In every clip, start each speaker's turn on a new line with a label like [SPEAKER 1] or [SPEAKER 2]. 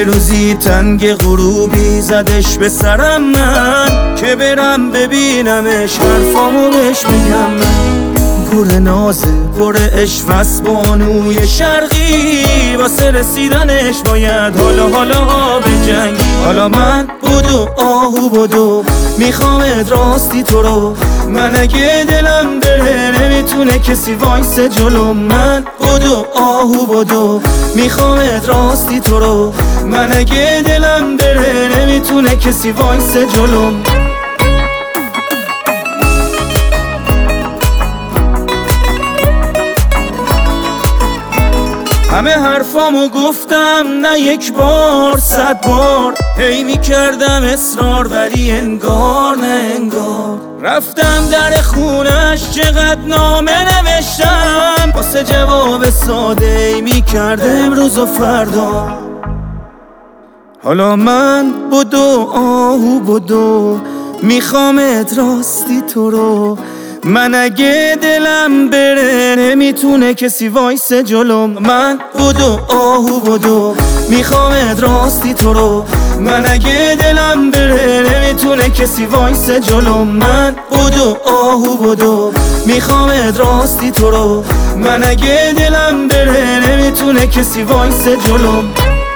[SPEAKER 1] یه روزی تنگ غروبی زدش به سرم من که برم ببینمش حرفامو بهش بگم من پر نازه پر عشق بانوی شرقی واسه رسیدنش باید حالا بجنگی حالا من بدو آهو بدو میخوامت راستی تو رو من اگه دلم بره نمیتونه کسی وایسه جلو من بدو آهو بدو میخوامت راستی تو رو من اگه دلم بره نمیتونه کسی وایسه جلو همه حرفامو گفتم نه یک بار 100 بار هی میکردم اصرار ولی انگار نه انگار رفتم در خونش چقدر نامه نوشتم واسه جواب ساده ای میکرد امروز و فردا حالا من بدو آهو بدو میخوامت راستی تو رو من اگه دلم بره نمیتونه کسی وایسه جلوم من بدو آهو بدو میخوامت راستی تو رو من اگه دلم بره نمیتونه کسی وایسه جلوم من بدو آهو بدو میخوامت راستی تو رو من اگه دلم بره نمیتونه کسی وایسه جلوم.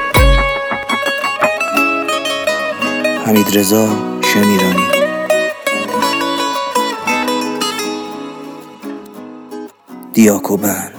[SPEAKER 2] حمیدرضا شمیرانی. دیاکوبر.